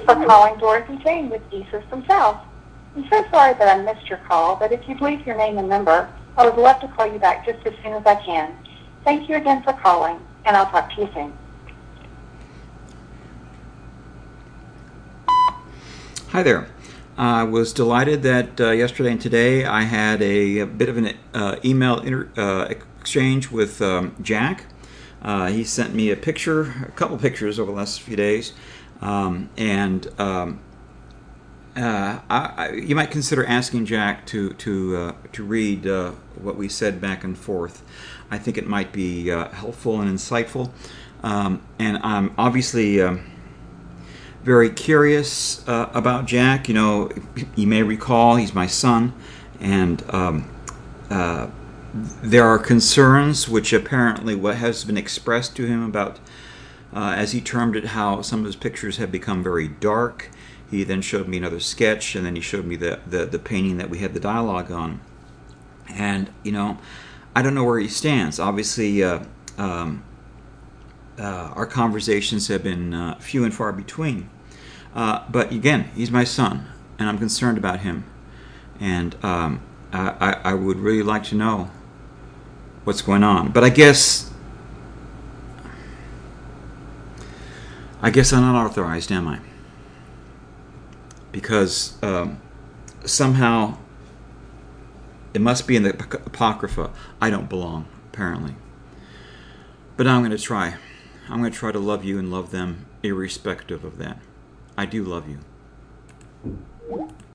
for calling Dorothy Jane with E-System South. I'm so sorry that I missed your call, but if you'd leave your name and number, I would love to call you back just as soon as I can. Thank you again for calling, and I'll talk to you soon. Hi there. I was delighted that yesterday and today I had a bit of an email exchange with Jack. He sent me a couple pictures over the last few days, you might consider asking Jack to read what we said back and forth. I think it might be helpful and insightful, and I'm obviously very curious about Jack. You know, you may recall he's my son, and there are concerns which apparently what has been expressed to him about, as he termed it, how some of his pictures have become very dark. He then showed me another sketch, and then he showed me the painting that we had the dialogue on. And, you know, I don't know where he stands. Obviously, our conversations have been few and far between. But again, he's my son, and I'm concerned about him. And I would really like to know what's going on. But I guess I'm not authorized, am I? Because somehow it must be in the Apocrypha. I don't belong, apparently. But I'm going to try. I'm going to try to love you and love them irrespective of that. I do love you.